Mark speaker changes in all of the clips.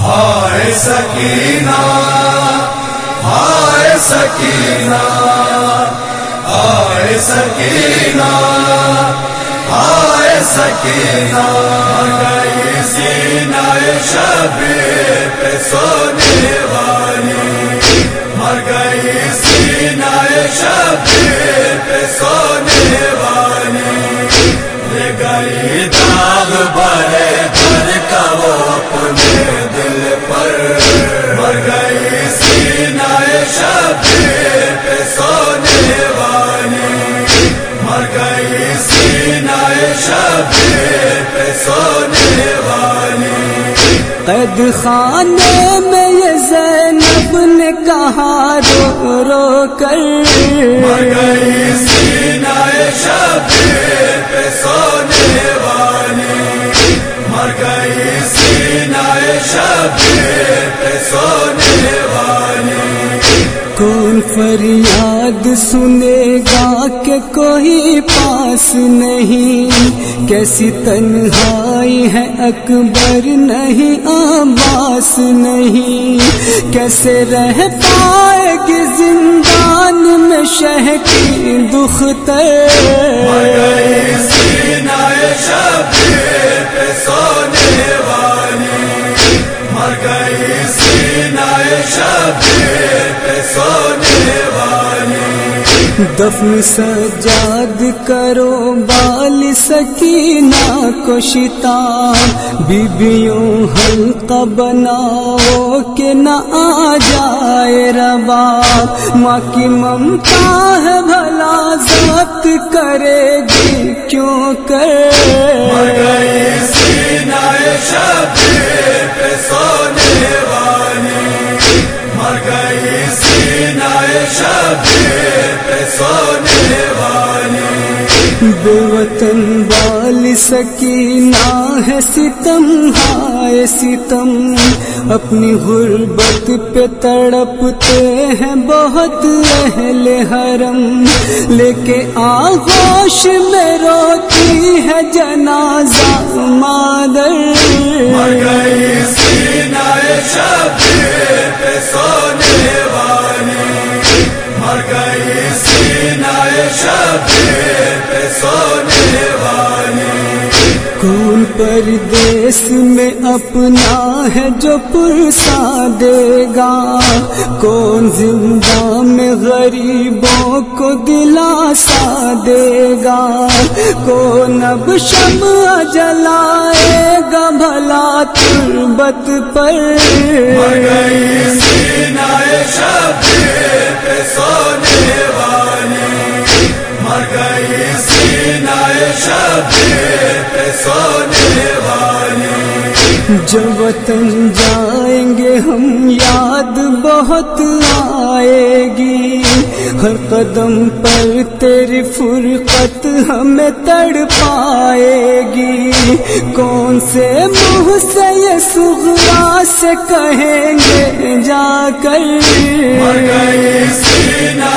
Speaker 1: ہائے سکینہ ہائے سکینہ ہائے سکینہ ہائے سکینہ گئی سینہ شبیر پہ سونے والی مر گئی سینہ شبیر پہ سونے والی لے گئی داغ بھرے گھر کا وہ اپنے دل پر مر گئی سینہ شبیر پہ سونے والی مر گئی سینہ شبیر پہ سونے والی
Speaker 2: قید خانے میں یہ زینب نے کہا رو رو کر
Speaker 1: مر گئی سینہ شبیر پہ سونے والی مر گئی سینہ شبیر پہ سونے والی
Speaker 2: کون فریاد سنے گا کہ کوئی پاس نہیں کیسی تنہائی ہے اکبر نہیں عباس نہیں کیسے رہ پائے گی زندان میں شہ کی دختر
Speaker 1: مر گئی سینہ شبیر پہ سونے والی مر گئی سینہ شبیر پہ سونے والی
Speaker 2: دفن سجاد کرو بال سکینہ کو شتاب بیبیوں حلقہ بناؤ کہ نہ آ جائے رباب ماں کی ممتا ہے بھلا ضبط کرے گی کیوں کر
Speaker 1: مر گئی سینہ شبیر پہ سونے والی مر گئی سینہ شبیر پہ سونے والی
Speaker 2: بے وطن بال سکینہ ہے ستم ہائے ستم اپنی غربت پہ تڑپتے ہیں بہت اہل حرم لے کے آغوش میں روتی ہے جنازہ مادر
Speaker 1: مر گئی سینہ شبیر پہ سونے والی مر گئی سینہ شبیر پہ سونے والی
Speaker 2: کون پردیس میں اپنا ہے جو پرسا دے گا کون زندہ میں غریبوں کو دلاسا دے گا کون اب شمع جلائے گا بھلا تربت پر
Speaker 1: مر گئی سینہ شبیر پہ سونے والی مر گئی سینہ شبیر پہ سونے والی
Speaker 2: جب وطن جائیں گے ہم یاد بہت آئے گی ہر قدم پر تیری فرقت ہمیں تڑ پائے گی کون سے منہ سے یہ صغرا سے کہیں گے جا کر
Speaker 1: مر گئی سینہ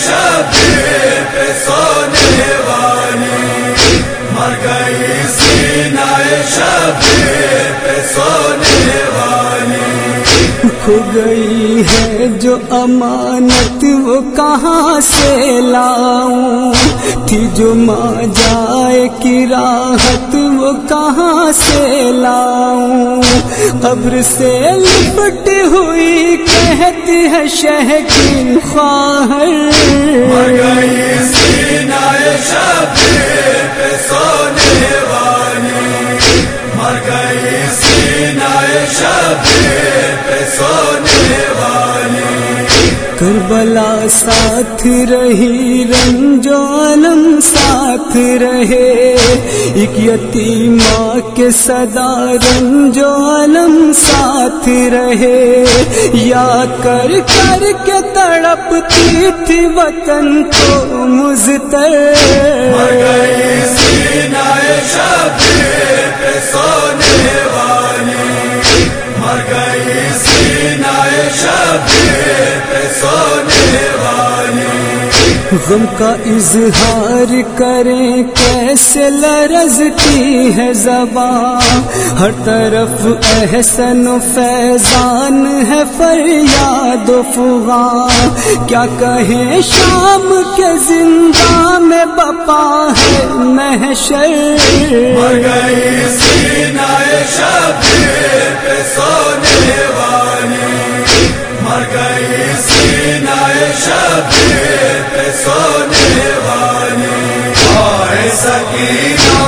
Speaker 1: شبیر پہ سونے والی مر گئی سینہ شبیر پہ سونے والی
Speaker 2: کھو گئی ہے جو امانت وہ کہاں سے لاؤں تھی جو ماں جائے کی راحت وہ کہاں سے لاؤں قبر سے لپٹ ہوئی کہتی ہے شہ کی خواہر
Speaker 1: مر گئی سینہ شبیر پہ سونے والی مر گئی سینہ شبیر پہ سونے والی
Speaker 2: کربلا ساتھ رہی رنج و علم ساتھ رہے ایک یتیمہ کے صدا رنج و علم ساتھ رہے یاد کر کر کے تڑپتی تھی وطن کو مزتر
Speaker 1: مر گئی سینہ شبیر پہ سونے والی مر گئی سینہ شبیر پہ سونے والی
Speaker 2: غم کا اظہار کریں کیسے لرزتی ہے زبان، ہر طرف احسن و فیضان ہے فریاد و فغان، کیا کہیں شام کے زندہ میں بپا ہے محشر،
Speaker 1: مر گئی سینہ شبیر پہ سونے والی، مر گئی سینہ شبیر پہ سونے والی، آئے سکینہ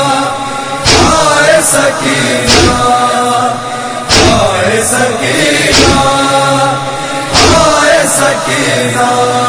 Speaker 1: آئے سکینہ آئے سکینہ آئے سکینہ